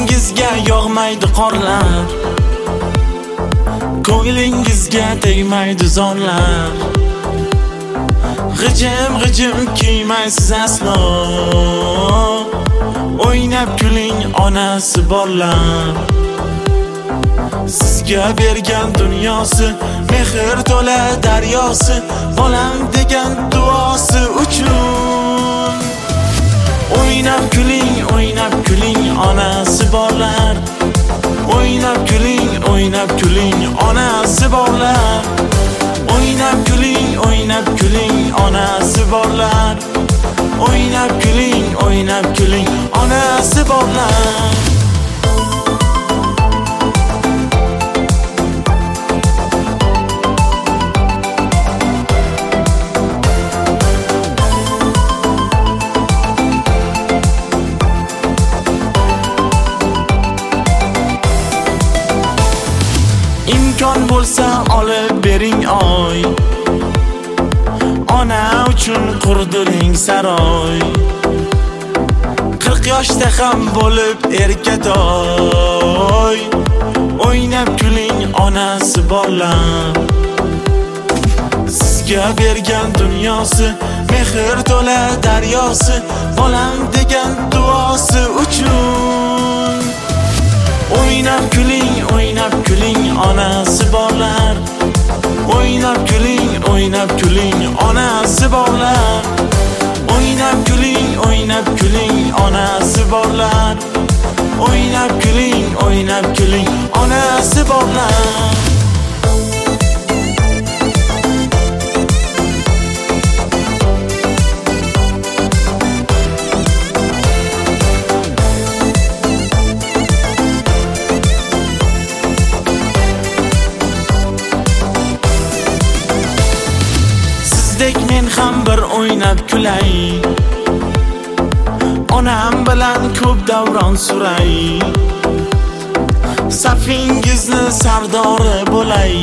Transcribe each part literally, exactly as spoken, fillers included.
Yuzingizga yog'maydi qorlar, ko'nglingizga tegmaydi zonlar. G'ijim g'ijim kiymaysiz aslo, o'ynab kuling onasi borlar. Sizga bergan dunyosi, mehr to'la daryosi, bolam degan duosi uchun. O'ynab kuling, o'ynab kuling onasi borlar. O'ynab kuling, o'ynab kuling onasi borlar. O'ynab kuling, o'ynab kuling onasi borlar. O'ynab kuling, o'ynab kuling onasi borlar. İmkon bo'lsa olib bering oy, ona uchun qurdiring saroy. Qirq yoshda ham bo'lib erkatoy, o'ynab kuling onasi borlar. Sizga bergan dunyosi, mehr to'la daryosi, bolam degan duosi uchun. O'ynab kuling, o'ynab kuling onasi borlar. O'ynab kuling, o'ynab kuling onasi borlar. O'ynab kuling, o'ynab kuling onasi borlar. O'ynab kuling, o'ynab kuling onasi borlar. Men ham bir o'ynab kulay, onam bilan ko'p davron suray. Safingizni sardori bo'lay.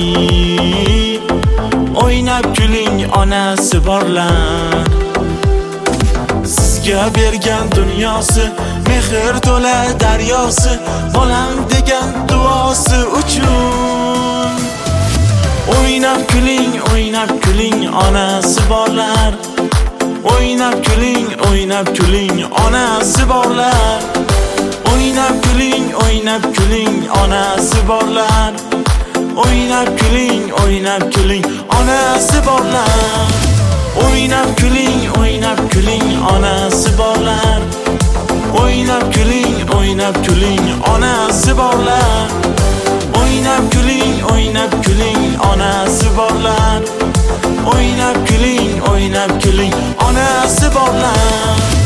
O'ynab kuling onasi borlar. Sizga bergan dunyosi, mehr to'la daryosi, bolam degan duosi uchun. O'ynab kuling, o'ynab kuling onasi borlar. O'ynab kuling, o'ynab kuling onasi borlar. O'ynab kuling, o'ynab kuling onasi borlar. O'ynab kuling, o'ynab kuling onasi borlar. O'ynab kuling, o'ynab kuling onasi borlar. O'ynab kuling, o'ynab kuling onasi borlar. O'ynab kuling, o'ynab kuling onasi borlar. O'ynab kuling, o'ynab kuling onasi borlar.